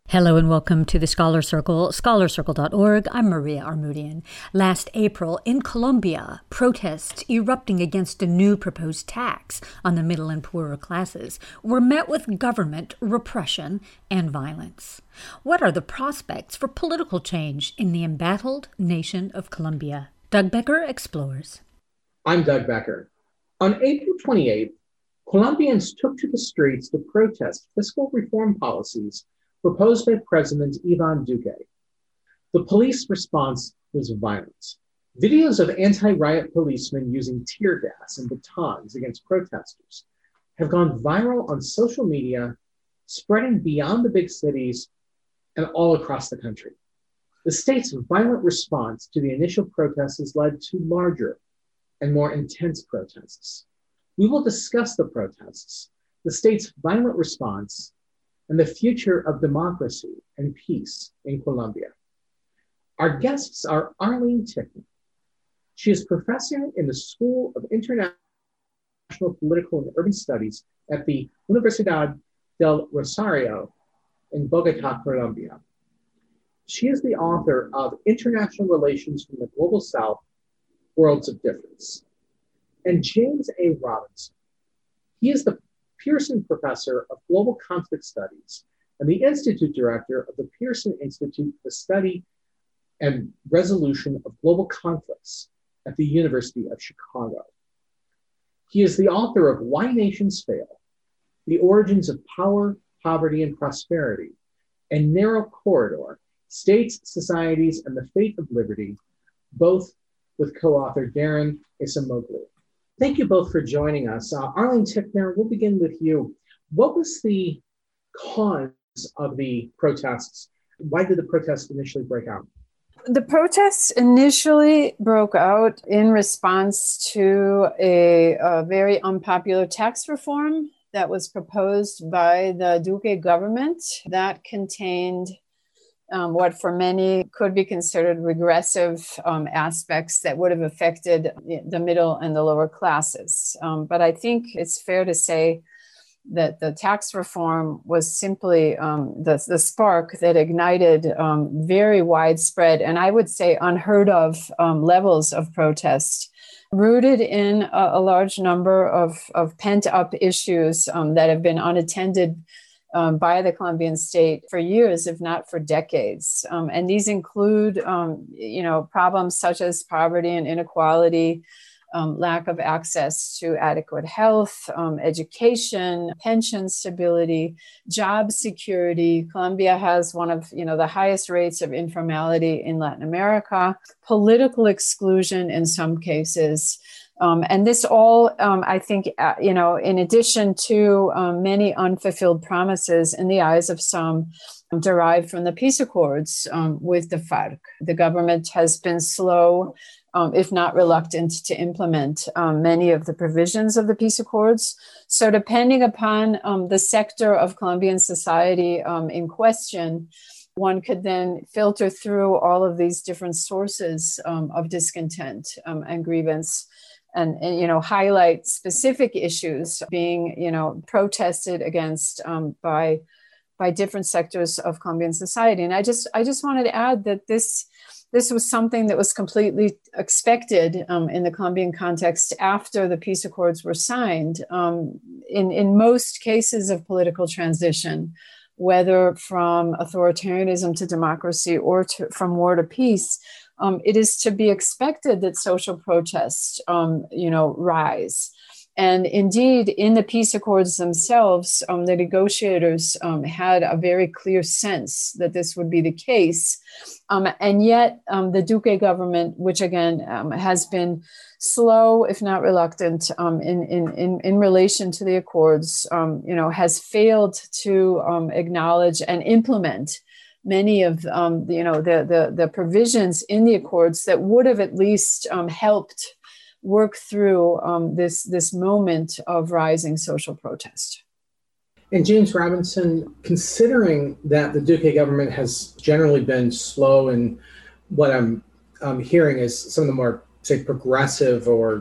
Hello and welcome to the Scholar Circle, scholarcircle.org. I'm Maria Armoudian. Last April, in Colombia, protests erupting against a new proposed tax on the middle and poorer classes were met with government repression and violence. What are the prospects for political change in the embattled nation of Colombia? Doug Becker explores. I'm Doug Becker. On April 28th, Colombians took to the streets to protest fiscal reform policies proposed by President Iván Duque. The police response was violent. Videos of anti-riot policemen using tear gas and batons against protesters have gone viral on social media, spreading beyond the big cities and all across the country. The state's violent response to the initial protests has led to larger and more intense protests. We will discuss the protests, the state's violent response, and the future of democracy and peace in Colombia. Our guests are Arlene Tickner. She is professor in the School of International Political and Urban Studies at the Universidad del Rosario in Bogotá, Colombia. She is the author of International Relations from the Global South, Worlds of Difference. And James A. Robinson. He is the Pearson Professor of Global Conflict Studies and the Institute Director of the Pearson Institute for the Study and Resolution of Global Conflicts at the University of Chicago. He is the author of Why Nations Fail, The Origins of Power, Poverty, and Prosperity, and Narrow Corridor, States, Societies, and the Fate of Liberty, both with co-author Daron Acemoglu. Thank you both for joining us. Arlene Tickner, we'll begin with you. What was the cause of the protests? Why did the protests initially break out? The protests initially broke out in response to a very unpopular tax reform that was proposed by the Duque government that contained what for many could be considered regressive aspects that would have affected the middle and the lower classes. But I think it's fair to say that the tax reform was simply the spark that ignited very widespread, and I would say unheard of levels of protest, rooted in a large number of pent-up issues that have been unattended by the Colombian state for years, if not for decades. And these include, problems such as poverty and inequality, lack of access to adequate health, education, pension stability, job security. Colombia has one of, the highest rates of informality in Latin America, political exclusion in some cases. And this all, I think, in addition to many unfulfilled promises in the eyes of some derived from the peace accords with the FARC. The government has been slow, if not reluctant, to implement many of the provisions of the peace accords. So depending upon the sector of Colombian society in question, one could then filter through all of these different sources of discontent and grievance. And highlight specific issues being, protested against by different sectors of Colombian society. And I just wanted to add that this was something that was completely expected in the Colombian context after the peace accords were signed. In most cases of political transition, whether from authoritarianism to democracy or from war to peace, it is to be expected that social protests, rise. And indeed, in the peace accords themselves, the negotiators had a very clear sense that this would be the case. And yet, the Duque government, which again has been slow, if not reluctant, in relation to the accords, has failed to acknowledge and implement many of the provisions in the accords that would have at least helped work through this moment of rising social protest. And James Robinson, considering that the Duque government has generally been slow, and what I'm hearing is some of the more, say, progressive or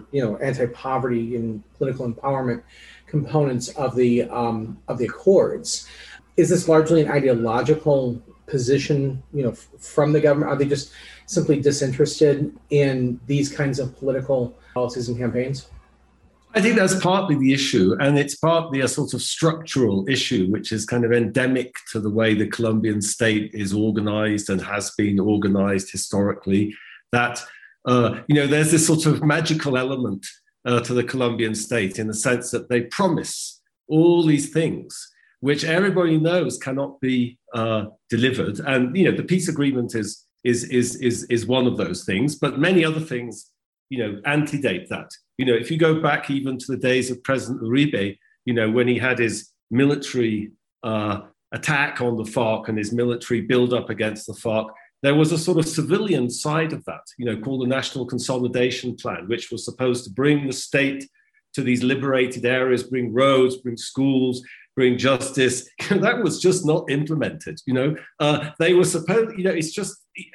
anti-poverty and political empowerment components of the accords, Is this largely an ideological position, from the government? Are they just simply disinterested in these kinds of political policies and campaigns? I think that's partly the issue, and it's partly a sort of structural issue, which is kind of endemic to the way the Colombian state is organized and has been organized historically, that, there's this sort of magical element to the Colombian state in the sense that they promise all these things, which everybody knows cannot be delivered. And, the peace agreement is one of those things, but many other things, antedate that. If you go back even to the days of President Uribe, when he had his military attack on the FARC and his military build-up against the FARC, there was a sort of civilian side of that, called the National Consolidation Plan, which was supposed to bring the state to these liberated areas, bring roads, bring schools, bring justice. That was just not implemented. They were supposed. It's just,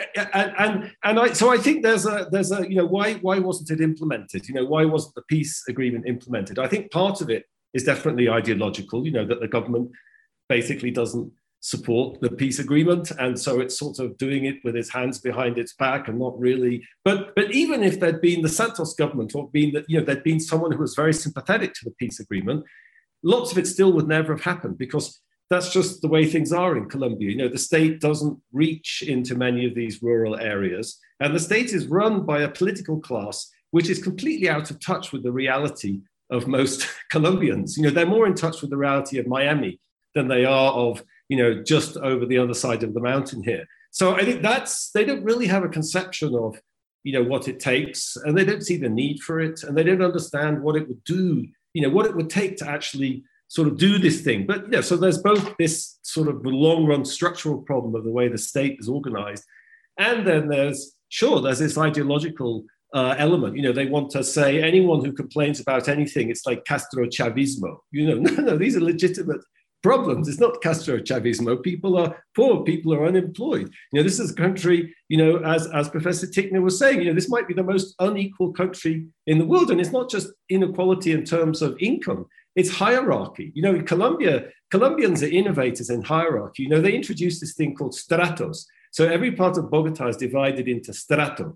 so I think there's a why wasn't it implemented? Why wasn't the peace agreement implemented? I think part of it is definitely ideological. That the government basically doesn't support the peace agreement, and so it's sort of doing it with its hands behind its back and not really. But even if there'd been the Santos government, or there'd been someone who was very sympathetic to the peace agreement, lots of it still would never have happened, because that's just the way things are in Colombia. The state doesn't reach into many of these rural areas, and the state is run by a political class which is completely out of touch with the reality of most Colombians. They're more in touch with the reality of Miami than they are of, just over the other side of the mountain here. So I think they don't really have a conception of, what it takes, and they don't see the need for it, and they don't understand what it would do, what it would take to actually sort of do this thing. But, so there's both this sort of long run structural problem of the way the state is organized. And then there's this ideological element. They want to say anyone who complains about anything, it's like Castro Chavismo. No, these are legitimate problems. It's not Castro Chavismo. People are poor, people are unemployed. This is a country, as Professor Tickner was saying, this might be the most unequal country in the world. And it's not just inequality in terms of income, it's hierarchy. In Colombia, Colombians are innovators in hierarchy. They introduced this thing called stratos. So every part of Bogota is divided into strato,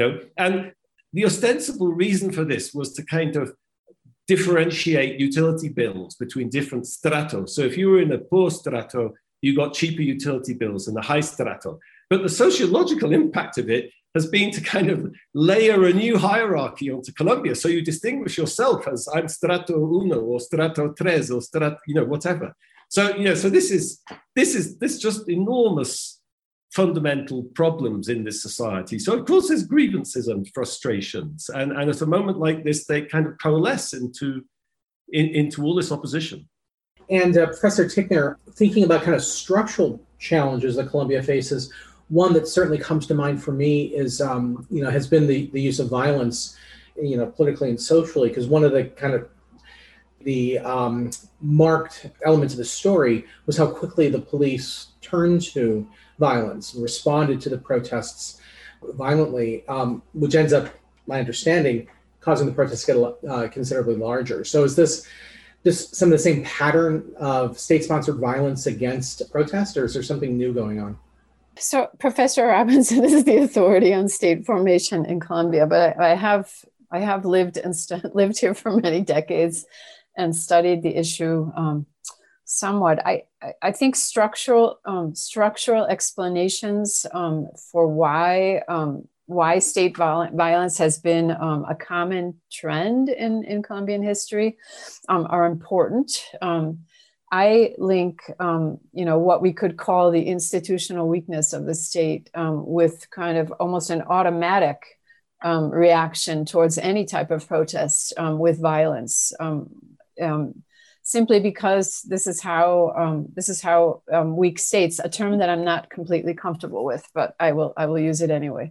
and the ostensible reason for this was to kind of differentiate utility bills between different stratos. So if you were in a poor strato, you got cheaper utility bills in the high strato. But the sociological impact of it has been to kind of layer a new hierarchy onto Colombia. So you distinguish yourself as I'm strato uno or strato tres or strato, whatever. So, so this just enormous fundamental problems in this society. So of course there's grievances and frustrations. And at a moment like this, they kind of coalesce into all this opposition. And Professor Tickner, thinking about kind of structural challenges that Colombia faces, one that certainly comes to mind for me is, has been the use of violence, politically and socially, because one of the kind of the marked elements of the story was how quickly the police turned to violence and responded to the protests violently, which ends up, my understanding, causing the protests to get considerably larger. So is this some of the same pattern of state-sponsored violence against protest, or is there something new going on? So Professor Robinson is the authority on state formation in Colombia, but I have lived lived here for many decades and studied the issue somewhat. I think structural explanations for why state violence has been a common trend in Colombian history are important. I link, what we could call the institutional weakness of the state with kind of almost an automatic reaction towards any type of protest with violence. Simply because this is how weak states, a term that I'm not completely comfortable with, but I will use it anyway.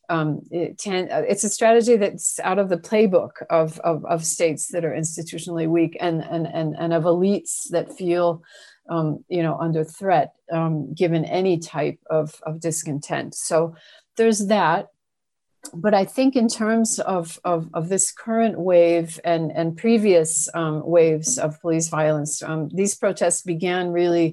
It's a strategy that's out of the playbook of states that are institutionally weak and of elites that feel under threat given any type of discontent. So there's that. But I think in terms of this current wave and previous waves of police violence, these protests began really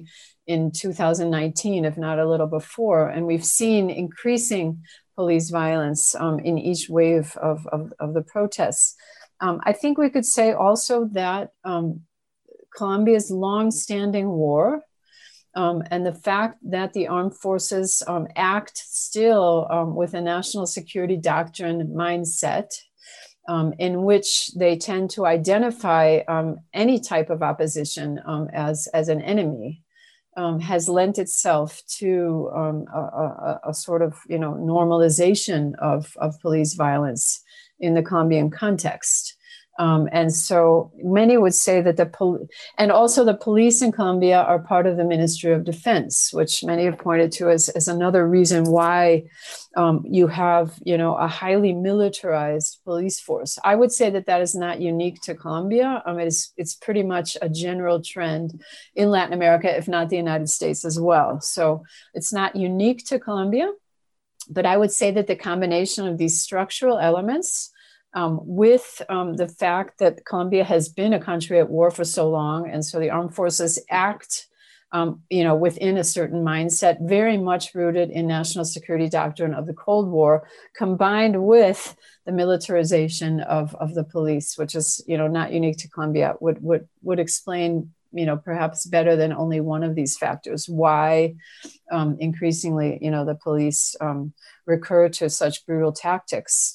in 2019, if not a little before. And we've seen increasing police violence in each wave of the protests. I think we could say also that Colombia's long-standing war and the fact that the armed forces act still with a national security doctrine mindset in which they tend to identify any type of opposition as an enemy has lent itself to a sort of normalization of police violence in the Colombian context. And so many would say that and also the police in Colombia are part of the Ministry of Defense, which many have pointed to as another reason why you have, a highly militarized police force. I would say that is not unique to Colombia. It's pretty much a general trend in Latin America, if not the United States as well. So it's not unique to Colombia, but I would say that the combination of these structural elements with the fact that Colombia has been a country at war for so long, and so the armed forces act, within a certain mindset, very much rooted in national security doctrine of the Cold War, combined with the militarization of the police, which is, not unique to Colombia, would explain, perhaps better than only one of these factors, why increasingly, the police recur to such brutal tactics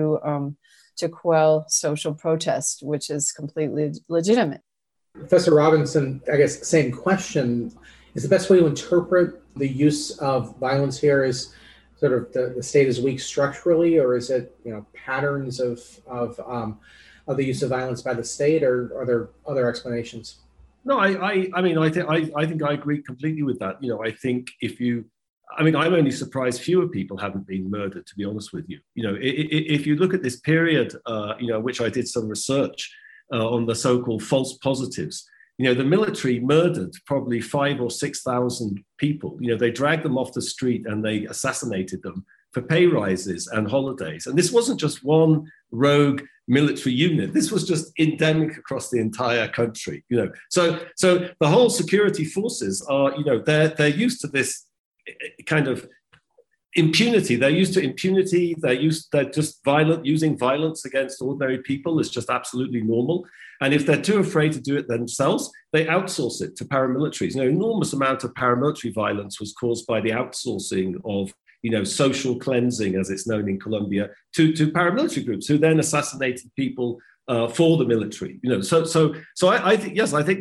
to quell social protest, which is completely legitimate. Professor Robinson, I guess same question. Is the best way to interpret the use of violence here is sort of the state is weak structurally, or is it patterns of the use of violence by the state, or are there other explanations? No, I think I agree completely with that. I think I'm only surprised fewer people haven't been murdered, to be honest with you. If you look at this period, which I did some research on the so-called false positives, the military murdered probably 5,000 or 6,000 people. They dragged them off the street and they assassinated them for pay rises and holidays. And this wasn't just one rogue military unit. This was just endemic across the entire country. So the whole security forces are, they're used to this kind of impunity. They're used to impunity. They're just using violence against ordinary people is just absolutely normal. And if they're too afraid to do it themselves, they outsource it to paramilitaries. An enormous amount of paramilitary violence was caused by the outsourcing of, social cleansing, as it's known in Colombia, to paramilitary groups who then assassinated people for the military. So I think, yes, I think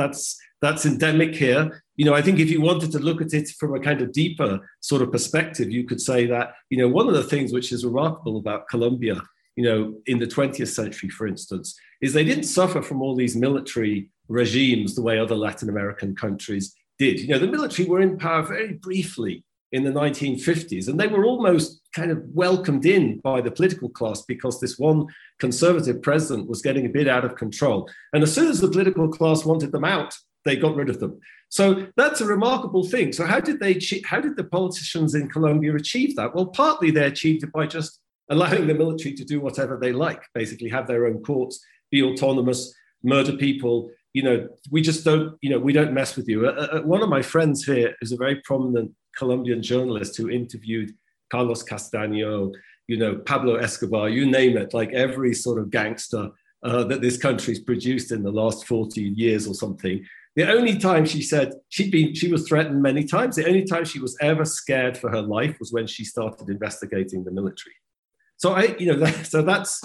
that's endemic here. I think if you wanted to look at it from a kind of deeper sort of perspective, you could say that, one of the things which is remarkable about Colombia, in the 20th century, for instance, is they didn't suffer from all these military regimes the way other Latin American countries did. The military were in power very briefly in the 1950s, and they were almost kind of welcomed in by the political class because this one conservative president was getting a bit out of control. And as soon as the political class wanted them out, they got rid of them. So that's a remarkable thing. So how did the politicians in Colombia achieve that? Well, partly they achieved it by just allowing the military to do whatever they like, basically have their own courts, be autonomous, murder people. We just don't, we don't mess with you. One of my friends here is a very prominent Colombian journalist who interviewed Carlos Castaño, Pablo Escobar, you name it, like every sort of gangster that this country's produced in the last 40 years or something. The only time she said she was threatened many times, the only time she was ever scared for her life was when she started investigating the military. So that's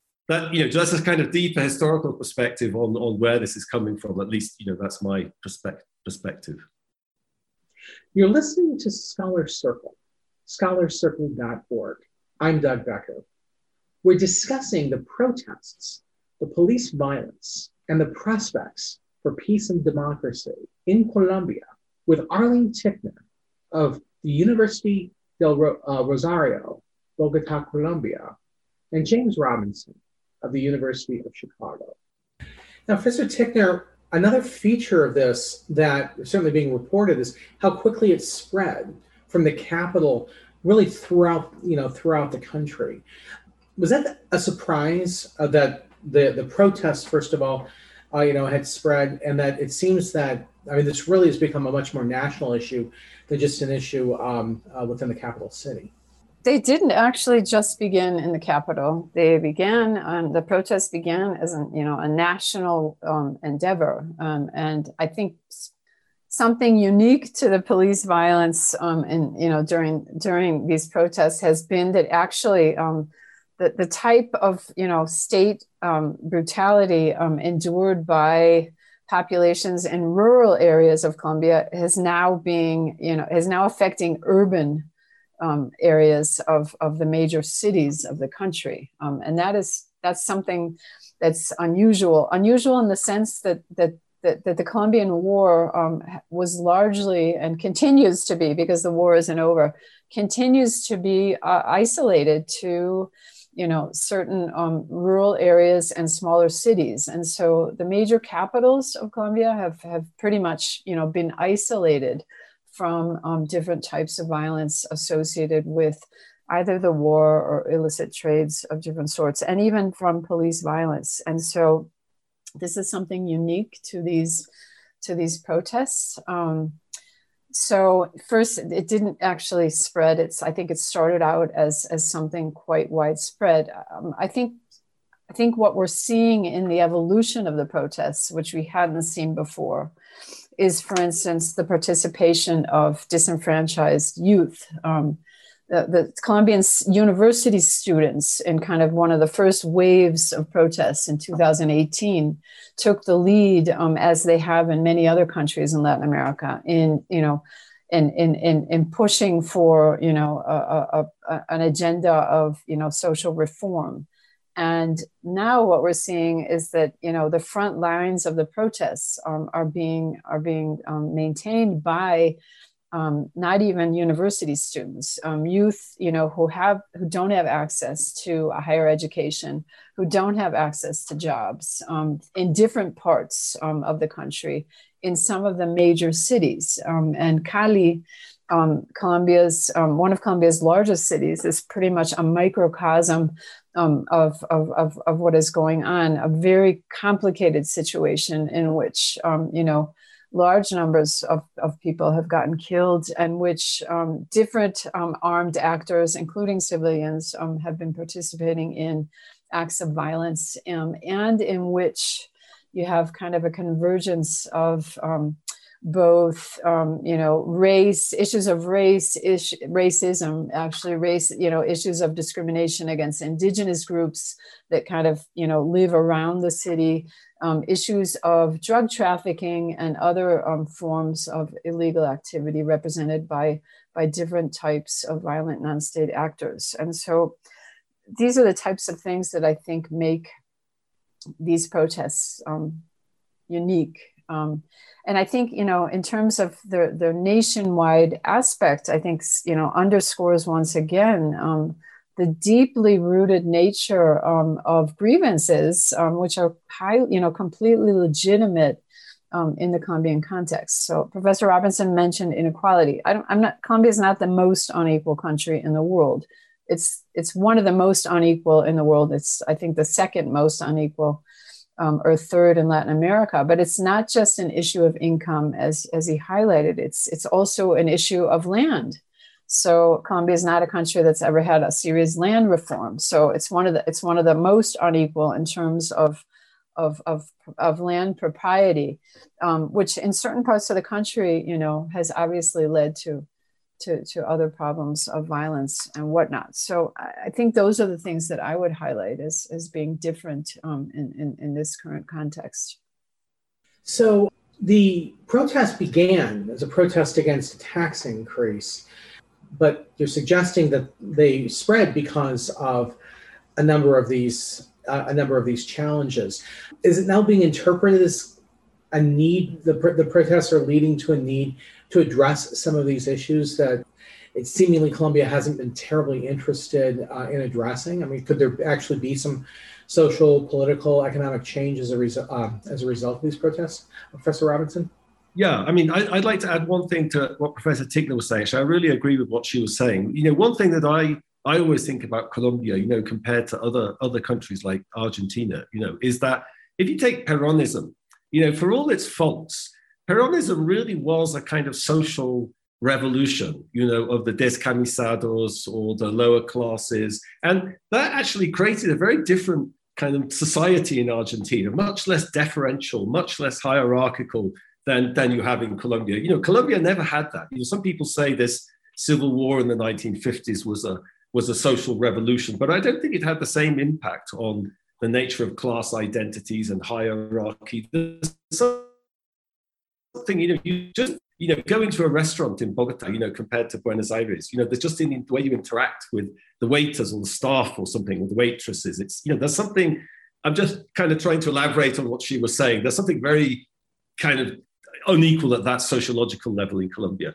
a kind of deeper historical perspective on where this is coming from. At least, that's my perspective. You're listening to Scholar Circle, scholarcircle.org. I'm Doug Becker. We're discussing the protests, the police violence, and the prospects for peace and democracy in Colombia with Arlene Tickner of the University del Rosario, Bogota, Colombia, and James Robinson of the University of Chicago. Now, Professor Tickner, another feature of this that is certainly being reported is how quickly it spread from the capital really throughout the country. Was that a surprise that the protests, first of all, had spread, and that it seems that, this really has become a much more national issue than just an issue within the capital city. They didn't actually just begin in the capital. They began, the protests began as a national endeavor. And I think something unique to the police violence during these protests has been that actually the type of state brutality endured by populations in rural areas of Colombia is now affecting urban areas of the major cities of the country, and that's something that's unusual in the sense that the Colombian War was largely, and continues to be, because the war isn't over, continues to be isolated to certain rural areas and smaller cities. And so the major capitals of Colombia have pretty much been isolated from different types of violence associated with either the war or illicit trades of different sorts, and even from police violence. And so this is something unique to these protests. So first, it didn't actually spread. I think it started out as something quite widespread. I think what we're seeing in the evolution of the protests, which we hadn't seen before, is, for instance, the participation of disenfranchised youth. The Colombian university students, in kind of one of the first waves of protests in 2018, took the lead, as they have in many other countries in Latin America, in pushing for an agenda of social reform. And now what we're seeing is that the front lines of the protests are being maintained by not even university students, youth, who don't have access to a higher education, who don't have access to jobs in different parts of the country, in some of the major cities. And Cali, Colombia's one of Colombia's largest cities, is pretty much a microcosm of what is going on, a very complicated situation in which large numbers of people have gotten killed, and which different armed actors, including civilians, have been participating in acts of violence, and in which you have kind of a convergence of both, race, issues of racism, issues of discrimination against indigenous groups that kind of, live around the city, issues of drug trafficking and other forms of illegal activity represented by different types of violent non-state actors. And so these are the types of things that I think make these protests unique. And I think, in terms of the nationwide aspect, I think, underscores once again the deeply rooted nature of grievances, which are completely legitimate in the Colombian context. So Professor Robinson mentioned inequality. Colombia is not the most unequal country in the world. It's one of the most unequal in the world. It's, I think, the second most unequal, or third in Latin America. But it's not just an issue of income, as he highlighted. It's also an issue of land. So Colombia is not a country that's ever had a serious land reform. So it's one of the most unequal in terms of land propriety, which in certain parts of the country, has obviously led to other problems of violence and whatnot. So I think those are the things that I would highlight as being different in this current context. So the protest began as a protest against a tax increase, but you're suggesting that they spread because of a number of these challenges. Is it now being interpreted as a need? The protests are leading to a need to address some of these issues that it seemingly Colombia hasn't been terribly interested in addressing. I mean, could there actually be some social, political, economic change as a result of these protests, Professor Robinson? Yeah, I mean, I'd like to add one thing to what Professor Tickler was saying. Actually, I really agree with what she was saying. One thing that I always think about Colombia, compared to other countries like Argentina, is that if you take Peronism, for all its faults, Peronism really was a kind of social revolution, of the descamisados or the lower classes. And that actually created a very different kind of society in Argentina, much less deferential, much less hierarchical than you have in Colombia. Colombia never had that. Some people say this civil war in the 1950s was a social revolution, but I don't think it had the same impact on the nature of class identities and hierarchy. There's something, you just, going to a restaurant in Bogota, compared to Buenos Aires, there's just in the way you interact with the waiters or the staff or something, or the waitresses. It's, there's something, I'm just kind of trying to elaborate on what she was saying. There's something very kind of unequal at that sociological level in Colombia.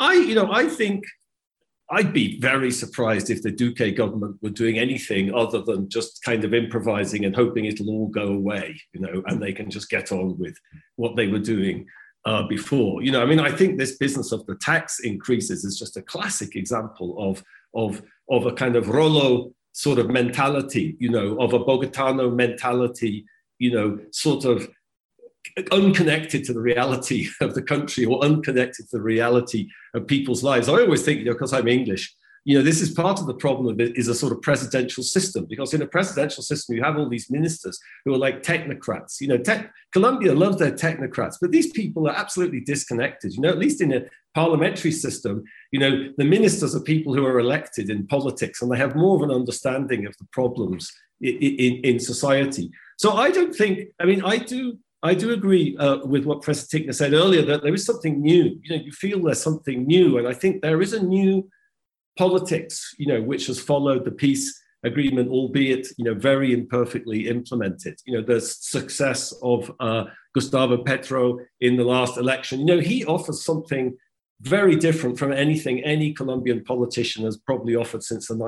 I think I'd be very surprised if the Duque government were doing anything other than just kind of improvising and hoping it'll all go away, and they can just get on with what they were doing before. I think this business of the tax increases is just a classic example of a kind of Rolo sort of mentality, of a Bogotano mentality, sort of unconnected to the reality of the country or unconnected to the reality of people's lives. I always think, because I'm English, this is part of the problem of it, is a sort of presidential system, because in a presidential system, you have all these ministers who are like technocrats. Colombia loves their technocrats, but these people are absolutely disconnected. At least in a parliamentary system, the ministers are people who are elected in politics, and they have more of an understanding of the problems in society. So I don't think, I do agree with what Professor Tickner said earlier, that there is something new. You feel there's something new. And I think there is a new politics, which has followed the peace agreement, albeit, very imperfectly implemented. The success of Gustavo Petro in the last election, he offers something very different from anything any Colombian politician has probably offered since the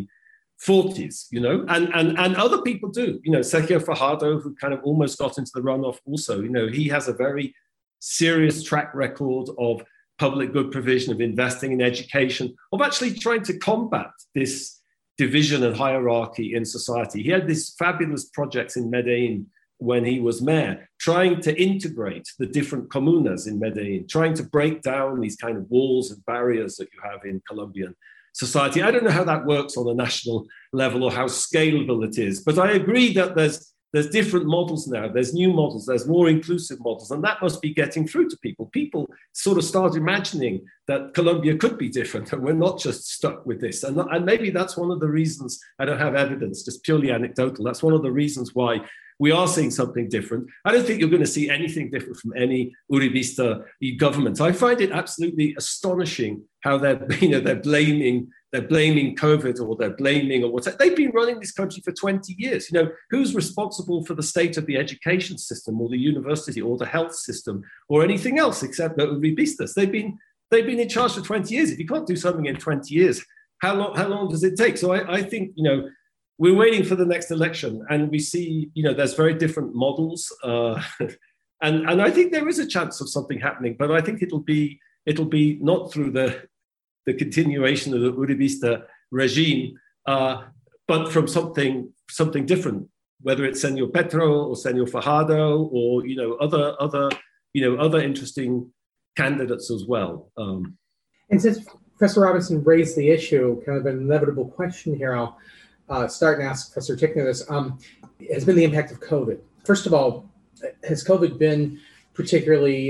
1940s, and other people do. Sergio Fajardo, who kind of almost got into the runoff also, he has a very serious track record of public good provision, of investing in education, of actually trying to combat this division and hierarchy in society. He had these fabulous projects in Medellin when he was mayor, trying to integrate the different comunas in Medellin, trying to break down these kind of walls and barriers that you have in Colombian society. I don't know how that works on a national level or how scalable it is, but I agree that there's different models now. There's new models, there's more inclusive models, and that must be getting through to people. People sort of start imagining that Colombia could be different, and we're not just stuck with this. And maybe that's one of the reasons, I don't have evidence, just purely anecdotal, that's one of the reasons why we are seeing something different. I don't think you're going to see anything different from any Uribista government. I find it absolutely astonishing how they're blaming COVID, or they're blaming, or whatever. They've been running this country for 20 years. Who's responsible for the state of the education system, or the university, or the health system, or anything else except the Uribistas? They've been in charge for 20 years. If you can't do something in 20 years, how long does it take? So I think, we're waiting for the next election, and we see, there's very different models, and I think there is a chance of something happening, but I think it'll be not through the continuation of the Uribista regime, but from something different, whether it's Senor Petro or Senor Fajardo, or other interesting candidates as well. And since Professor Robinson raised the issue, kind of an inevitable question here, I'll start and ask Professor Tickner this, has been the impact of COVID. First of all, has COVID been particularly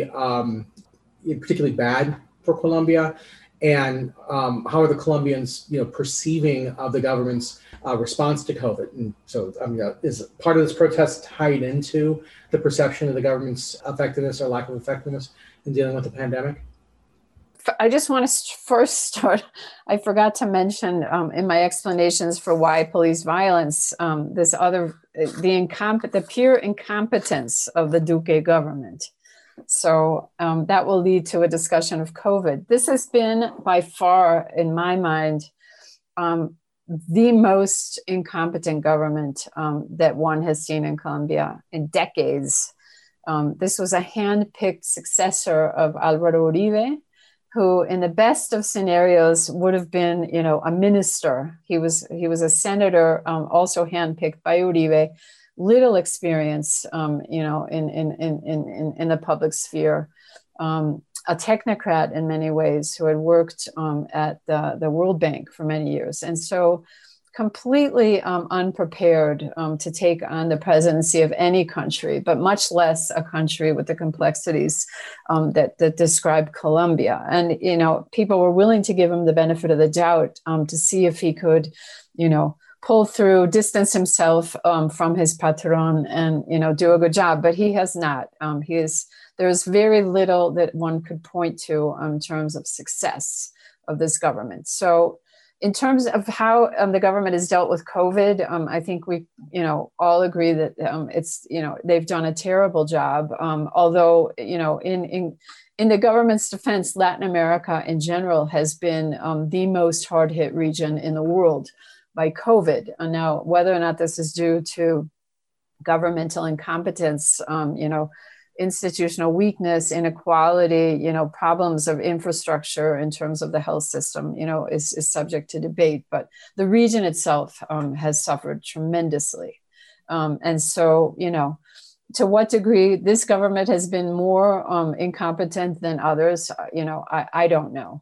bad for Colombia? And how are the Colombians, perceiving of the government's response to COVID? And so, is part of this protest tied into the perception of the government's effectiveness or lack of effectiveness in dealing with the pandemic? I just want to first start. I forgot to mention in my explanations for why police violence, the pure incompetence of the Duque government. So that will lead to a discussion of COVID. This has been by far, in my mind, the most incompetent government that one has seen in Colombia in decades. This was a hand-picked successor of Álvaro Uribe, who in the best of scenarios would have been, a minister. He was a senator, also handpicked by Uribe, little experience, in the public sphere, a technocrat in many ways who had worked at the World Bank for many years. And so completely unprepared to take on the presidency of any country, but much less a country with the complexities that describe Colombia. And, people were willing to give him the benefit of the doubt to see if he could, pull through, distance himself from his patron and, do a good job. But he has not. There's very little that one could point to in terms of success of this government. So in terms of how the government has dealt with COVID, I think we, all agree that it's, they've done a terrible job. Although, in the government's defense, Latin America in general has been the most hard-hit region in the world by COVID. And now, whether or not this is due to governmental incompetence, institutional weakness, inequality, problems of infrastructure in terms of the health system, is subject to debate. But the region itself has suffered tremendously. And so, to what degree this government has been more incompetent than others, I don't know.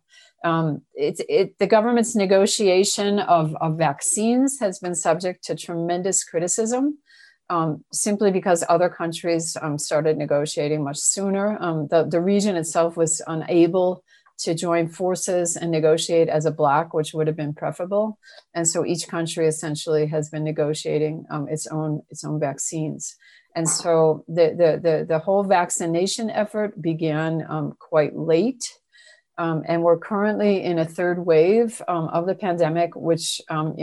The government's negotiation of vaccines has been subject to tremendous criticism. Simply because other countries started negotiating much sooner. The region itself was unable to join forces and negotiate as a bloc, which would have been preferable. And so each country essentially has been negotiating its own vaccines. And so the whole vaccination effort began quite late. And we're currently in a third wave of the pandemic, which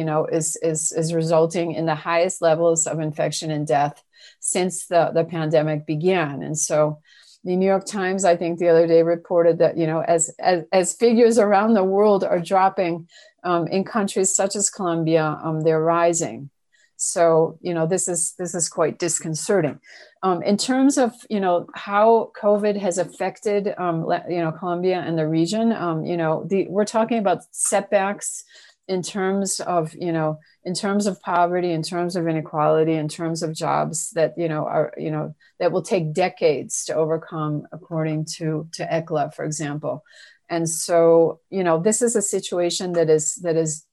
is resulting in the highest levels of infection and death since the pandemic began. And so, the New York Times, I think the other day, reported that as figures around the world are dropping in countries such as Colombia, they're rising. So, this is quite disconcerting. In terms of, how COVID has affected, Colombia and the region, we're talking about setbacks in terms of poverty, in terms of inequality, in terms of jobs that, that will take decades to overcome, according to ECLA, for example. And so, this is a situation that is,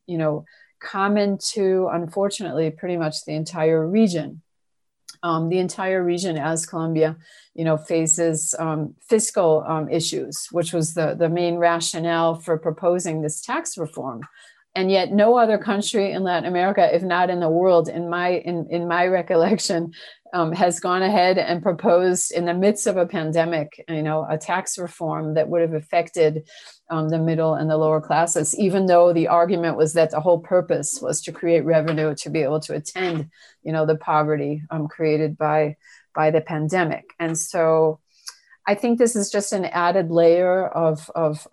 common to, unfortunately, pretty much the entire region. The entire region, as Colombia, faces fiscal issues, which was the main rationale for proposing this tax reform. And yet no other country in Latin America, if not in the world, in my recollection, has gone ahead and proposed in the midst of a pandemic, a tax reform that would have affected the middle and the lower classes, even though the argument was that the whole purpose was to create revenue to be able to attend, the poverty created by the pandemic. And so I think this is just an added layer of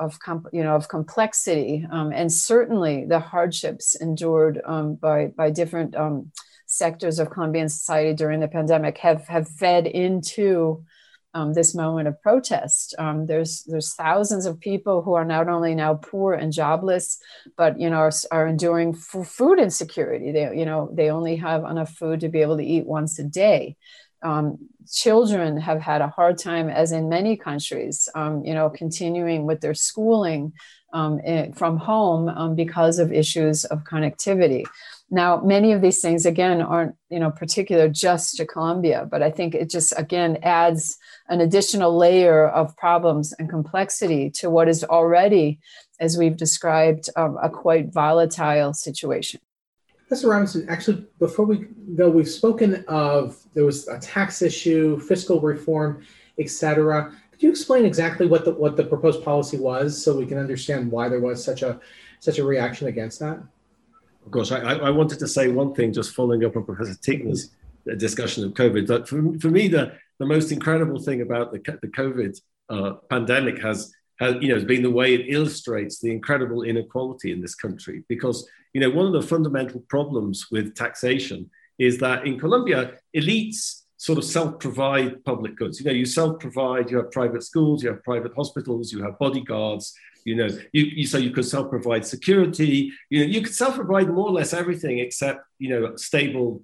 complexity, and certainly the hardships endured by different sectors of Colombian society during the pandemic have fed into this moment of protest. There's thousands of people who are not only now poor and jobless, but are enduring food insecurity. They only have enough food to be able to eat once a day. Children have had a hard time, as in many countries, continuing with their schooling from home because of issues of connectivity. Now, many of these things, again, aren't, particular just to Colombia, but I think it just, again, adds an additional layer of problems and complexity to what is already, as we've described, a quite volatile situation. Professor Robinson, actually, before we go, we've spoken of, there was a tax issue, fiscal reform, et cetera. Could you explain exactly what the proposed policy was so we can understand why there was such a reaction against that? Of course, I wanted to say one thing, just following up on Professor Tickner's discussion of COVID. That for me, the most incredible thing about the COVID pandemic has been the way it illustrates the incredible inequality in this country. Because, one of the fundamental problems with taxation is that in Colombia, elites sort of self-provide public goods. You self-provide, you have private schools, you have private hospitals, you have bodyguards, so you could self-provide security, you could self-provide more or less everything except, stable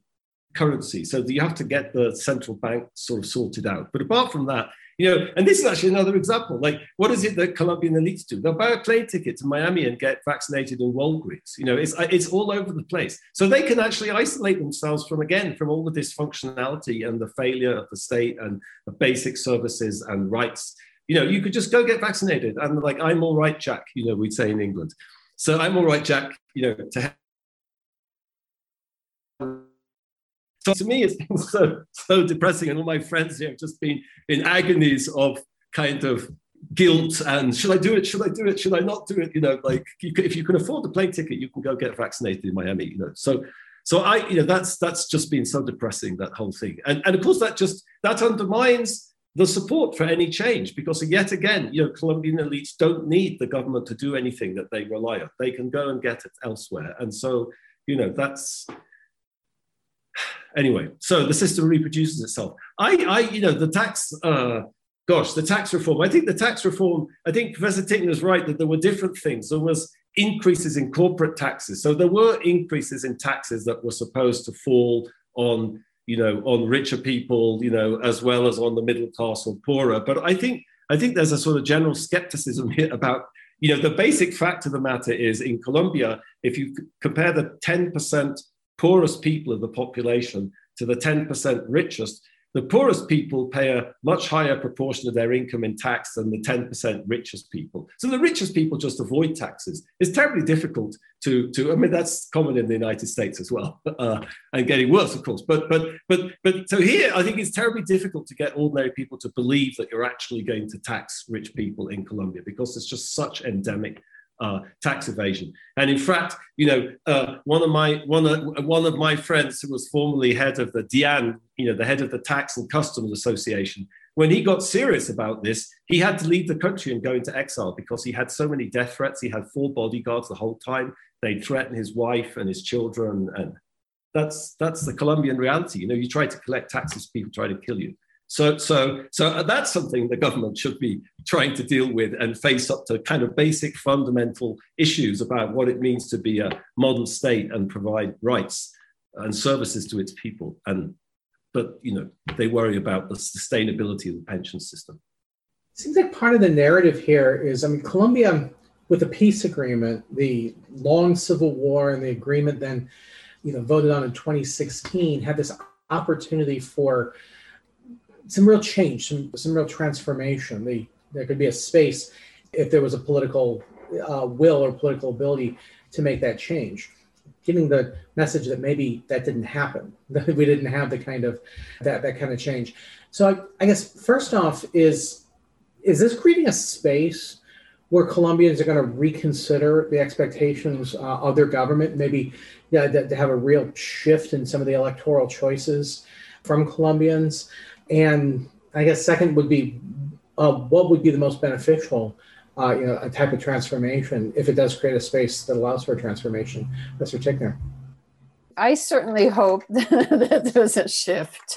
currency. So you have to get the central bank sort of sorted out. But apart from that, and this is actually another example. Like, what is it that Colombian elites do? They'll buy a plane ticket to Miami and get vaccinated in Walgreens. It's all over the place. So they can actually isolate themselves from all the dysfunctionality and the failure of the state and the basic services and rights. You could just go get vaccinated. And like, I'm all right, Jack, we'd say in England. So I'm all right, Jack, to So to me, it's been so depressing, and all my friends here have just been in agonies of kind of guilt and should I do it? Should I do it? Should I not do it? Like if you can afford the plane ticket, you can go get vaccinated in Miami. So I that's just been so depressing, that whole thing, and of course that undermines the support for any change, because yet again, Colombian elites don't need the government to do anything that they rely on. They can go and get it elsewhere, and so that's. Anyway, so the system reproduces itself. The tax reform. I think Professor Tickner is right that there were different things. There was increases in corporate taxes. So there were increases in taxes that were supposed to fall on richer people, as well as on the middle class or poorer. But I think there's a sort of general skepticism here about, the basic fact of the matter is, in Colombia, if you compare the 10% poorest people of the population to the 10% richest, the poorest people pay a much higher proportion of their income in tax than the 10% richest people. So the richest people just avoid taxes. It's terribly difficult to that's common in the United States as well, and getting worse, of course. But so here, I think it's terribly difficult to get ordinary people to believe that you're actually going to tax rich people in Colombia, because there's just such endemic tax evasion. And in fact, one of my friends, who was formerly head of the DIAN, the head of the Tax and Customs Association, when he got serious about this, he had to leave the country and go into exile, because he had so many death threats. He had 4 bodyguards the whole time. They'd threaten his wife and his children, and that's the Colombian reality. You try to collect taxes, people try to kill you. So that's something the government should be trying to deal with and face up to kind of basic fundamental issues about what it means to be a modern state and provide rights and services to its people. But they worry about the sustainability of the pension system. It seems like part of the narrative here is, Colombia, with the peace agreement, the long civil war, and the agreement then, voted on in 2016, had this opportunity for some real change, some real transformation. There could be a space if there was a political will or political ability to make that change, giving the message that maybe that didn't happen, that we didn't have the kind of that kind of change. So I guess first off, is this creating a space where Colombians are going to reconsider the expectations of their government, maybe to have a real shift in some of the electoral choices from Colombians? And I guess second would be, what would be the most beneficial, a type of transformation, if it does create a space that allows for transformation? Mr. Tickner. I certainly hope that there's a shift.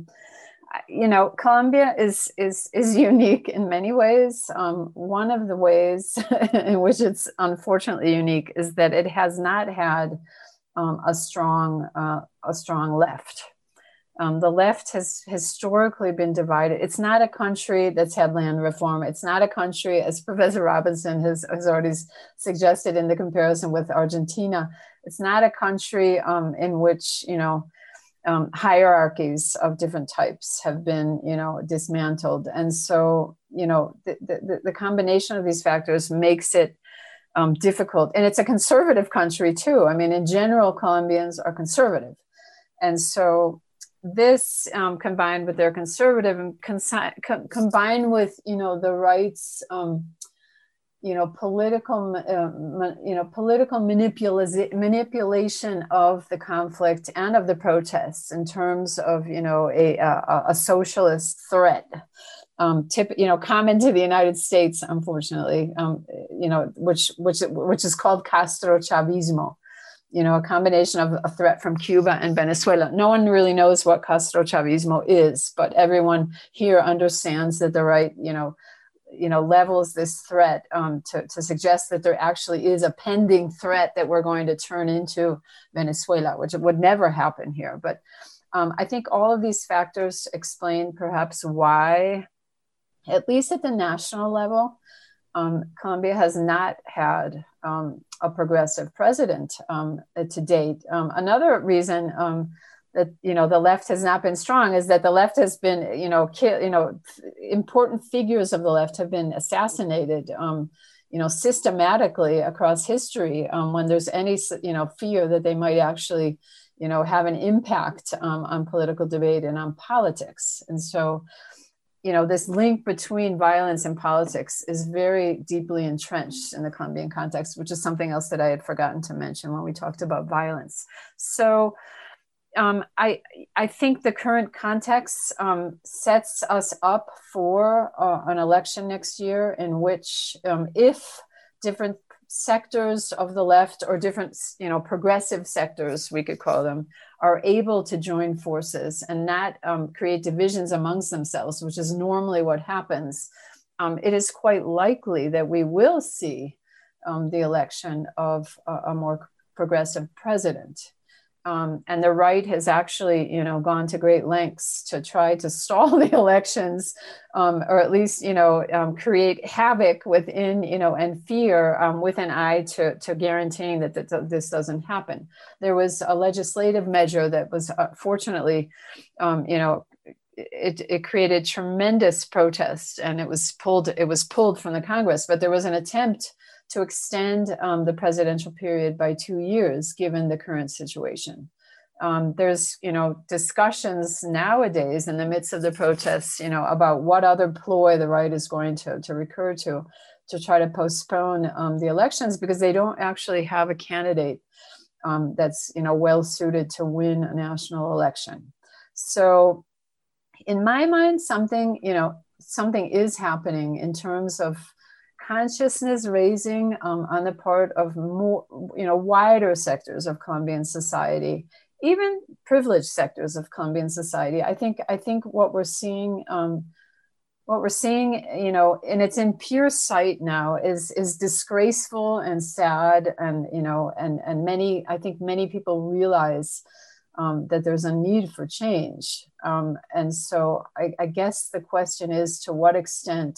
Colombia is unique in many ways. One of the ways in which it's unfortunately unique is that it has not had a strong left. The left has historically been divided. It's not a country that's had land reform. It's not a country, as Professor Robinson has already suggested in the comparison with Argentina, it's not a country in which, hierarchies of different types have been, dismantled. And so, the combination of these factors makes it difficult. And it's a conservative country too. In general, Colombians are conservative. And so this combined with their conservative and combined with, the rights, political manipulation of the conflict and of the protests in terms of, a socialist threat, common to the United States, unfortunately, which is called Castro Chavismo. A combination of a threat from Cuba and Venezuela. No one really knows what Castro Chavismo is, but everyone here understands that the right, levels this threat to suggest that there actually is a pending threat that we're going to turn into Venezuela, which would never happen here. But I think all of these factors explain perhaps why, at least at the national level, Colombia has not had a progressive president to date. Another reason that the left has not been strong is that the left has been important figures of the left have been assassinated systematically across history when there's any fear that they might actually have an impact on political debate and on politics. And so this link between violence and politics is very deeply entrenched in the Colombian context, which is something else that I had forgotten to mention when we talked about violence. So I think the current context sets us up for an election next year in which if different sectors of the left or different, progressive sectors, we could call them, are able to join forces and not create divisions amongst themselves, which is normally what happens, it is quite likely that we will see the election of a more progressive president. And the right has actually, gone to great lengths to try to stall the elections, or at least, create havoc within, and fear with an eye to guaranteeing that this doesn't happen. There was a legislative measure that was fortunately, it created tremendous protest, and it was pulled from the Congress, but there was an attempt to extend the presidential period by 2 years, given the current situation. There's, discussions nowadays in the midst of the protests, about what other ploy the right is going to recur to try to postpone the elections, because they don't actually have a candidate that's, well suited to win a national election. So in my mind, something is happening in terms of consciousness raising on the part of more, wider sectors of Colombian society, even privileged sectors of Colombian society. I think what we're seeing, and it's in pure sight now, is disgraceful and sad, and I think many people realize that there's a need for change, and so I guess the question is, to what extent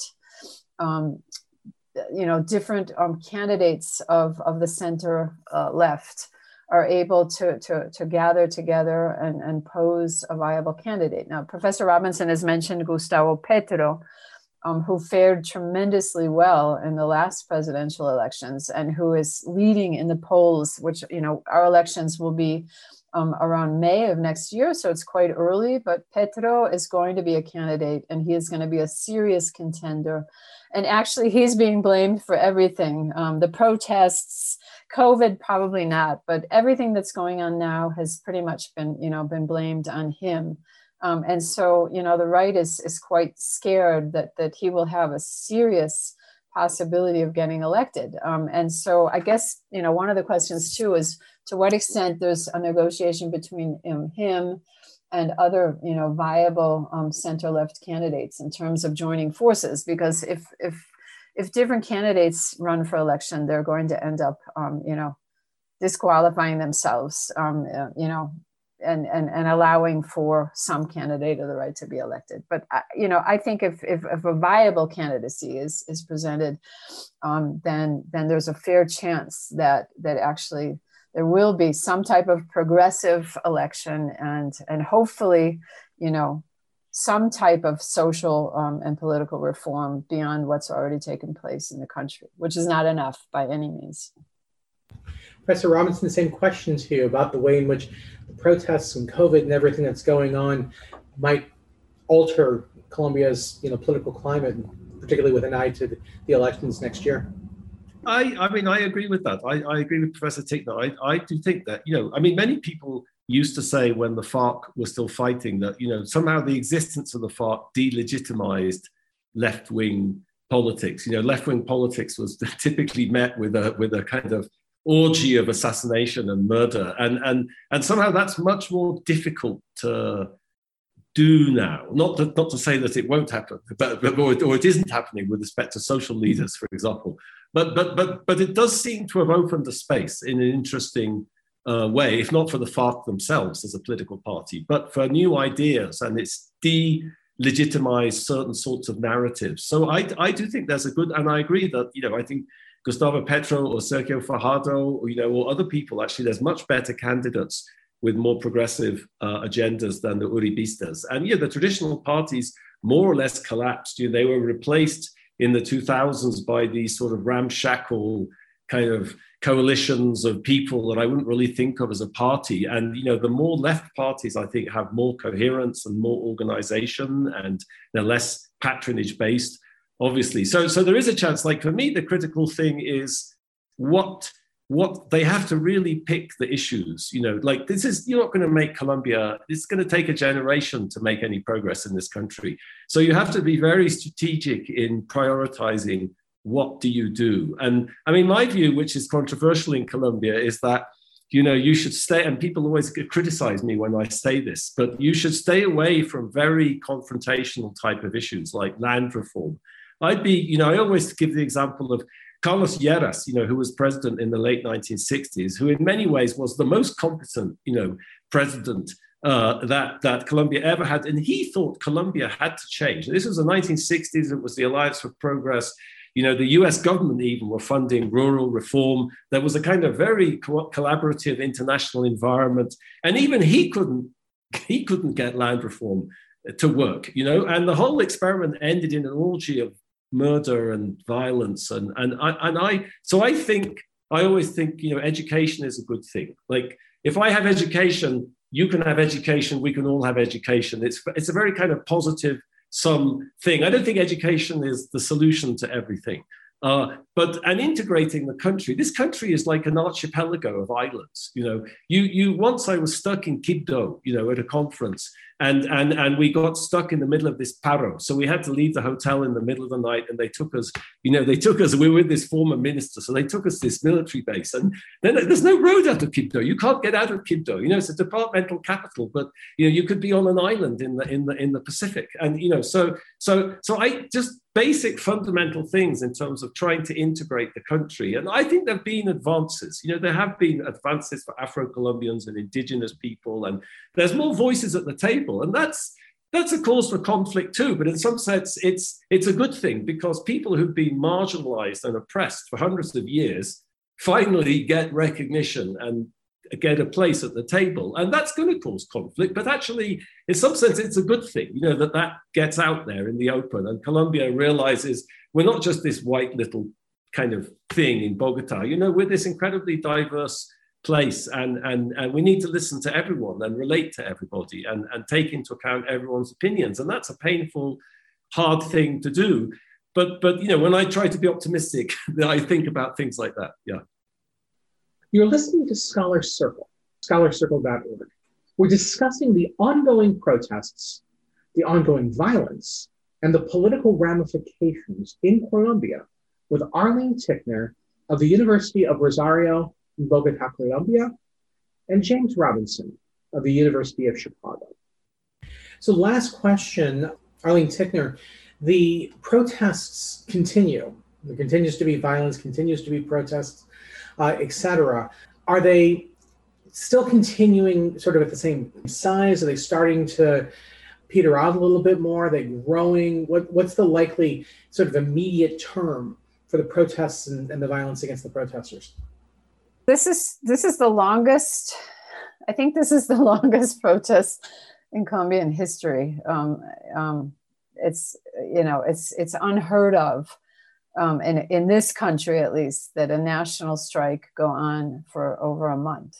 different candidates of the center left are able to gather together and pose a viable candidate. Now, Professor Robinson has mentioned Gustavo Petro, who fared tremendously well in the last presidential elections and who is leading in the polls, which, our elections will be around May of next year, so it's quite early, but Petro is going to be a candidate, and he is going to be a serious contender. And actually, he's being blamed for everything. The protests, COVID, probably not, but everything that's going on now has pretty much been blamed on him. And so, the right is quite scared that he will have a serious possibility of getting elected. And so I guess, one of the questions too is to what extent there's a negotiation between him and other, viable center-left candidates in terms of joining forces, because if different candidates run for election, they're going to end up, disqualifying themselves, and allowing for some candidate of the right to be elected. But I think if a viable candidacy is presented, then there's a fair chance that actually there will be some type of progressive election, and hopefully, some type of social and political reform beyond what's already taken place in the country, which is not enough by any means. Professor Robinson, the same question to you about the way in which the protests and COVID and everything that's going on might alter Colombia's political climate, particularly with an eye to the elections next year. I mean, I agree with that. I agree with Professor Tickner. I do think that, many people used to say when the FARC were still fighting that, somehow the existence of the FARC delegitimized left-wing politics. Left-wing politics was typically met with a kind of orgy of assassination and murder. And somehow that's much more difficult to do now. Not to say that it won't happen, or it isn't happening with respect to social leaders, for example. But it does seem to have opened a space in an interesting way, if not for the FARC themselves as a political party, but for new ideas, and it's delegitimized certain sorts of narratives. So I do think there's a good, and I agree that, I think Gustavo Petro or Sergio Fajardo, or other people, actually, there's much better candidates with more progressive agendas than the Uribistas. And the traditional parties more or less collapsed. They were replaced in the 2000s by these sort of ramshackle kind of coalitions of people that I wouldn't really think of as a party. And, the more left parties, I think, have more coherence and more organization, and they're less patronage based, obviously. So there is a chance. Like, for me, the critical thing is what they have to really pick the issues. Like, you're not going to make Colombia, it's going to take a generation to make any progress in this country. So you have to be very strategic in prioritizing what do you do. And I mean, my view, which is controversial in Colombia, is that, you should stay, and people always criticize me when I say this, but you should stay away from very confrontational type of issues like land reform. I always give the example of Carlos Lleras, who was president in the late 1960s, who in many ways was the most competent, president that Colombia ever had. And he thought Colombia had to change. This was the 1960s. It was the Alliance for Progress. The US government even were funding rural reform. There was a kind of very collaborative international environment. And even he couldn't get land reform to work, and the whole experiment ended in an orgy of murder and violence. I always think, education is a good thing. Like, if I have education, you can have education, we can all have education. It's a very kind of positive sum thing. I don't think education is the solution to everything. But integrating the country, this country is like an archipelago of islands. Once I was stuck in Quibdó, at a conference, and we got stuck in the middle of this paro. So we had to leave the hotel in the middle of the night, and they took us, we were with this former minister, so they took us to this military base, and then there's no road out of Quibdó. You can't get out of Quibdó. It's a departmental capital, but you could be on an island in the Pacific, and so I just basic fundamental things in terms of trying to integrate the country. And I think there have been advances. There have been advances for Afro-Colombians and indigenous people, and there's more voices at the table. And that's a cause for conflict too. But in some sense, it's a good thing, because people who've been marginalized and oppressed for hundreds of years finally get recognition and get a place at the table. And that's going to cause conflict, but actually, in some sense, it's a good thing, that gets out there in the open. And Colombia realizes we're not just this white little kind of thing in Bogota. We're this incredibly diverse place, and we need to listen to everyone and relate to everybody and take into account everyone's opinions. And that's a painful, hard thing to do. But when I try to be optimistic, I think about things like that. Yeah. You're listening to Scholar Circle, scholarcircle.org. We're discussing the ongoing protests, the ongoing violence, and the political ramifications in Colombia with Arlene Tickner of the University of Rosario in Bogota, Colombia, and James Robinson of the University of Chicago. So last question, Arlene Tickner, the protests continue. There continues to be violence, continues to be protests, etc. Are they still continuing sort of at the same size? Are they starting to peter out a little bit more? Are they growing? What's the likely sort of immediate term for the protests and the violence against the protesters? This is the longest. I think this is the longest protest in Colombian history. It's unheard of. In this country, at least, that a national strike go on for over a month.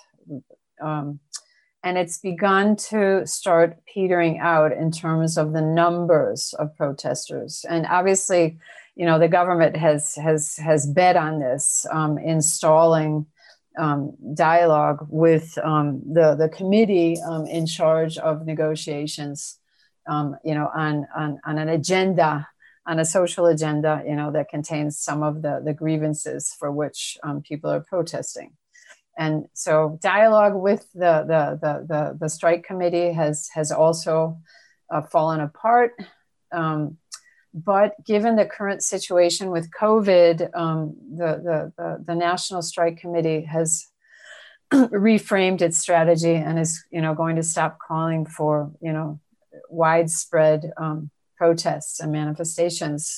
And it's begun to start petering out in terms of the numbers of protesters. And obviously, the government has bet on this, installing dialogue with the committee in charge of negotiations, on an agenda, on a social agenda, that contains some of the grievances for which people are protesting. And so dialogue with the strike committee has also fallen apart. But given the current situation with COVID, the National Strike Committee has reframed its strategy and is, going to stop calling for, widespread protests and manifestations.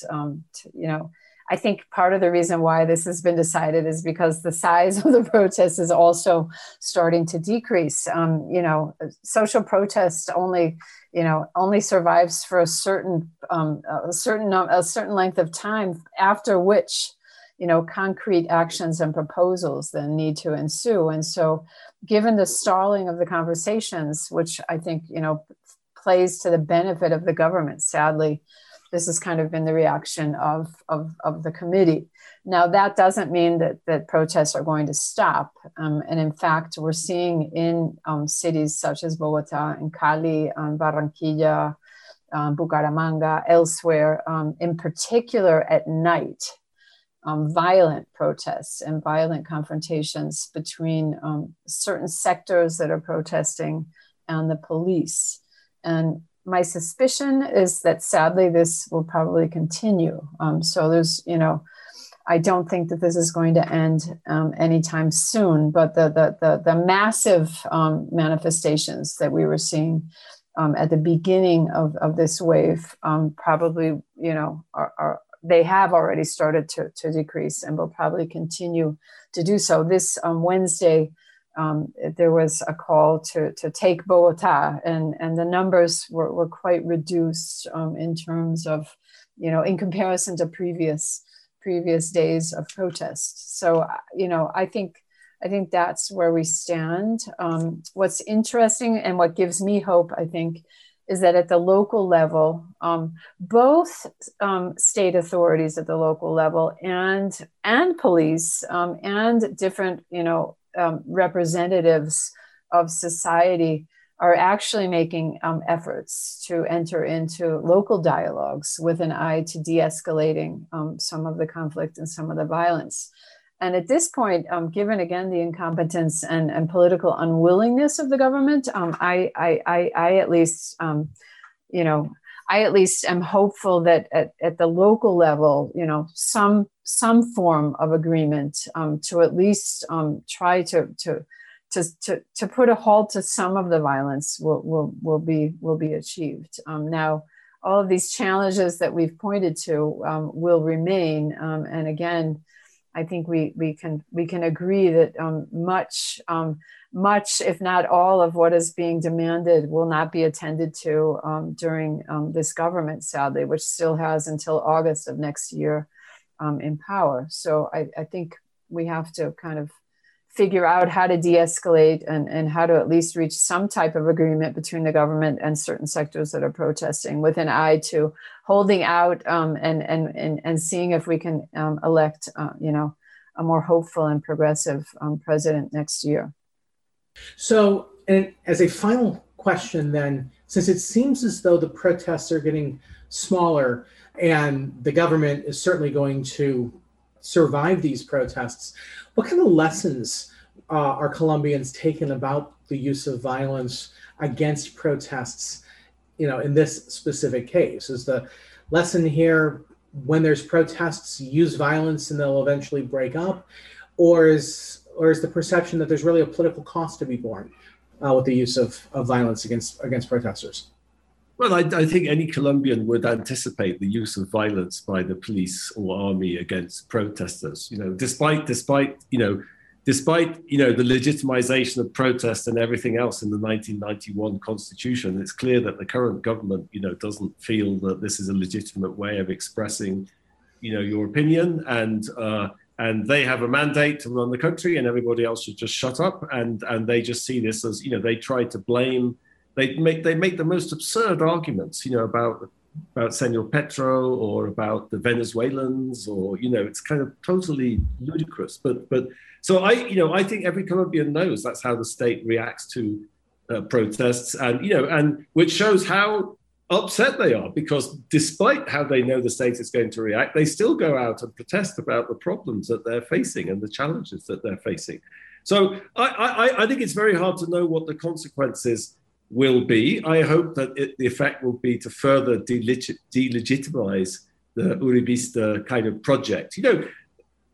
I think part of the reason why this has been decided is because the size of the protests is also starting to decrease. Social protest only survives for a certain length of time, after which, concrete actions and proposals then need to ensue. And so, given the stalling of the conversations, which I think, plays to the benefit of the government, sadly, this has kind of been the reaction of the committee. Now, that doesn't mean that protests are going to stop. And in fact, we're seeing in cities such as Bogota and Cali, Barranquilla, Bucaramanga, elsewhere, in particular at night, violent protests and violent confrontations between certain sectors that are protesting and the police. And my suspicion is that sadly this will probably continue. So there's, I don't think that this is going to end anytime soon. But the massive manifestations that we were seeing at the beginning of this wave probably, they have already started to decrease and will probably continue to do so. This Wednesday, there was a call to take Bogota, and the numbers were quite reduced in terms of, in comparison to previous days of protest. So, I think that's where we stand. What's interesting and what gives me hope, I think, is that at the local level, both state authorities at the local level and police and different, representatives of society are actually making efforts to enter into local dialogues with an eye to de-escalating some of the conflict and some of the violence. And at this point, given again the incompetence and political unwillingness of the government, I at least, I at least am hopeful that at the local level, some form of agreement to at least try to put a halt to some of the violence will be achieved. Now, all of these challenges that we've pointed to will remain, and again, I think we can agree that much, if not all, of what is being demanded will not be attended to during this government, sadly, which still has until August of next year in power. So I think we have to kind of figure out how to de-escalate and how to at least reach some type of agreement between the government and certain sectors that are protesting, with an eye to holding out and seeing if we can elect, a more hopeful and progressive president next year. So, and as a final question then, since it seems as though the protests are getting smaller and the government is certainly going to survive these protests, what kind of lessons are Colombians taking about the use of violence against protests, in this specific case? Is the lesson here, when there's protests, use violence and they'll eventually break up? Or is the perception that there's really a political cost to be borne with the use of violence against protesters? Well, I think any Colombian would anticipate the use of violence by the police or army against protesters. Despite the legitimization of protest and everything else in the 1991 Constitution, it's clear that the current government, doesn't feel that this is a legitimate way of expressing, your opinion, and they have a mandate to run the country, and everybody else should just shut up. And they just see this as, they try to blame. They make the most absurd arguments, about Senor Petro or about the Venezuelans, or it's kind of totally ludicrous. But so I think every Colombian knows that's how the state reacts to protests, and which shows how upset they are, because despite how they know the state is going to react, they still go out and protest about the problems that they're facing and the challenges that they're facing. So I think it's very hard to know what the consequences will be. I hope that the effect will be to further delegitimize the Uribista kind of project.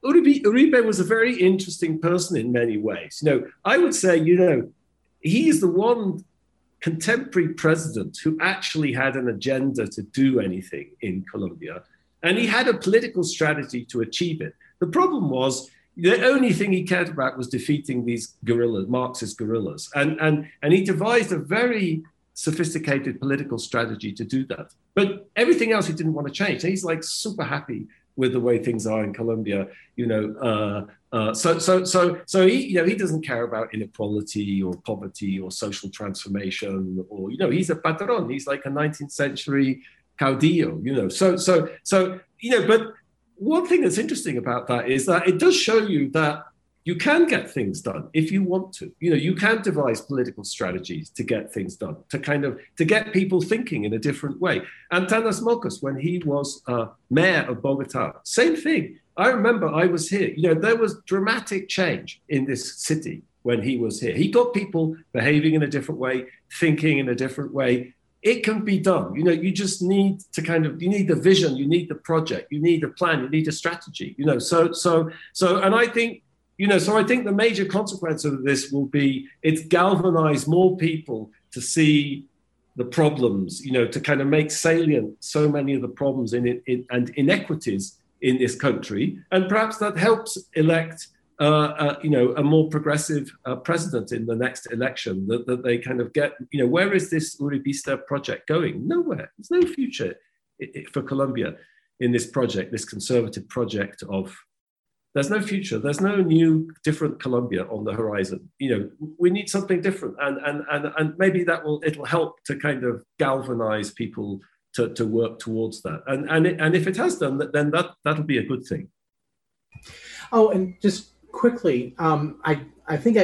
Uribe was a very interesting person in many ways. I would say, he is the one contemporary president who actually had an agenda to do anything in Colombia, and he had a political strategy to achieve it. The problem was the only thing he cared about was defeating these guerrillas, Marxist guerrillas, and he devised a very sophisticated political strategy to do that. But everything else he didn't want to change. He's like super happy with the way things are in Colombia, So he doesn't care about inequality or poverty or social transformation, or he's a patron. He's like a 19th century caudillo, But one thing that's interesting about that is that it does show you that you can get things done if you want to. You can devise political strategies to get things done, to get people thinking in a different way. Antanas Mockus, when he was mayor of Bogota, same thing. I remember I was here. There was dramatic change in this city when he was here. He got people behaving in a different way, thinking in a different way. It can be done. You just need to you need the vision, you need the project, you need a plan, you need a strategy. And I think, so I think the major consequence of this will be it's galvanized more people to see the problems, to make salient so many of the problems and inequities in this country. And perhaps that helps elect, a more progressive president in the next election, that they get, where is this Uribista project going? Nowhere. There's no future for Colombia in this project, this conservative project of, there's no future. There's no new, different Colombia on the horizon. We need something different, and maybe it'll help to galvanize people to work towards that. And if it has done that, then that'll be a good thing. Oh, and just quickly, I think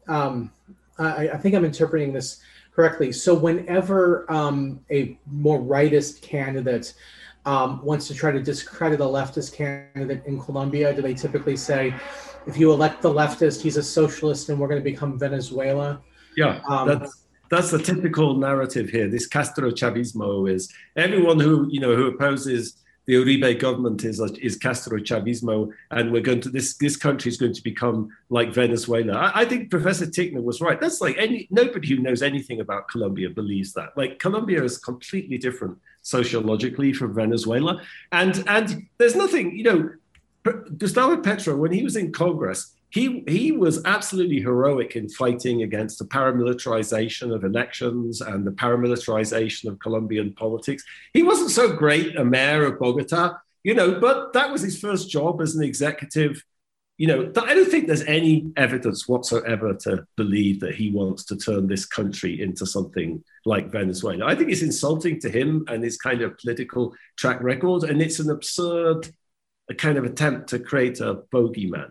I'm interpreting this correctly. So whenever a more rightist candidate wants to try to discredit a leftist candidate in Colombia, do they typically say, if you elect the leftist, he's a socialist and we're going to become Venezuela? Yeah, that's the typical narrative here. This Castro Chavismo is everyone who opposes the Uribe government is Castro Chavismo, and we're going to this country is going to become like Venezuela. I think Professor Tickner was right. That's like nobody who knows anything about Colombia believes that. Like, Colombia is completely different sociologically from Venezuela, and there's nothing. Gustavo Petro, when he was in Congress, he was absolutely heroic in fighting against the paramilitarization of elections and the paramilitarization of Colombian politics. He wasn't so great a mayor of Bogota, but that was his first job as an executive. I don't think there's any evidence whatsoever to believe that he wants to turn this country into something like Venezuela. I think it's insulting to him and his kind of political track record, and it's an absurd a kind of attempt to create a bogeyman,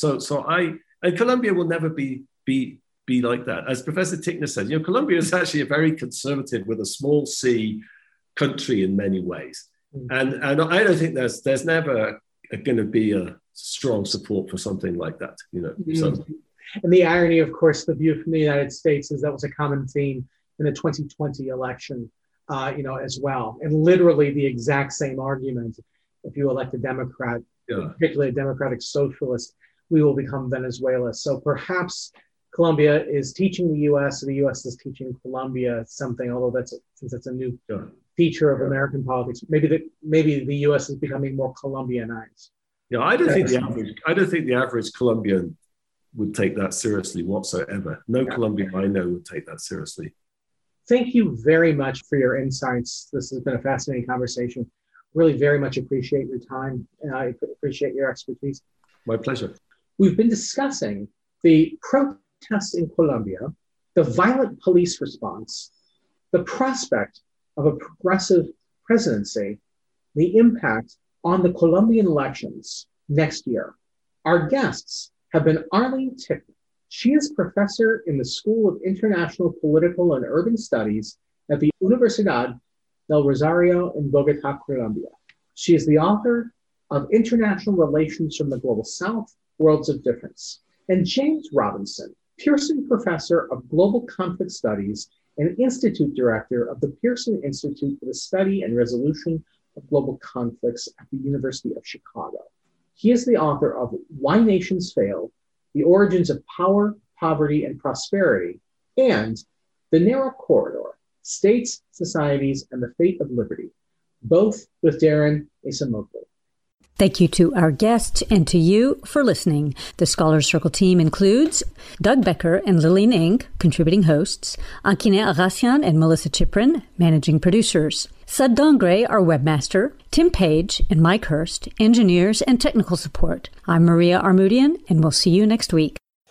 and Colombia will never be like that. As Professor Tickner says, Colombia is actually a very conservative with a small c country in many ways. And I don't think there's never going to be a strong support for something like that, So. And the irony, of course, the view from the United States is that was a common theme in the 2020 election, as well. And literally the exact same argument. If you elect a Democrat, particularly a democratic socialist, we will become Venezuela. So perhaps Colombia is teaching the U.S., or the U.S. is teaching Colombia something, although since that's a new feature of American politics. Maybe the U.S. is becoming more Colombianized. Yeah, I don't think the average Colombian would take that seriously whatsoever. No Colombian I know would take that seriously. Thank you very much for your insights. This has been a fascinating conversation. Really very much appreciate your time, and I appreciate your expertise. My pleasure. We've been discussing the protests in Colombia, the violent police response, the prospect of a progressive presidency, the impact on the Colombian elections next year. Our guests have been Arlene Tickner. She is professor in the School of International Political and Urban Studies at the Universidad del Rosario in Bogota, Colombia. She is the author of International Relations from the Global South, Worlds of Difference. And James Robinson, Pearson Professor of Global Conflict Studies and Institute Director of the Pearson Institute for the Study and Resolution of Global Conflicts at the University of Chicago. He is the author of Why Nations Fail, The Origins of Power, Poverty, and Prosperity, and The Narrow Corridor, States, Societies, and the Fate of Liberty, both with Daron Acemoglu. Thank you to our guests and to you for listening. The Scholars Circle team includes Doug Becker and Lillian Ng, contributing hosts, Ankine Agassian and Melissa Chiprin, managing producers, Sud Dongre, our webmaster, Tim Page and Mike Hurst, engineers and technical support. I'm Maria Armoudian, and we'll see you next week.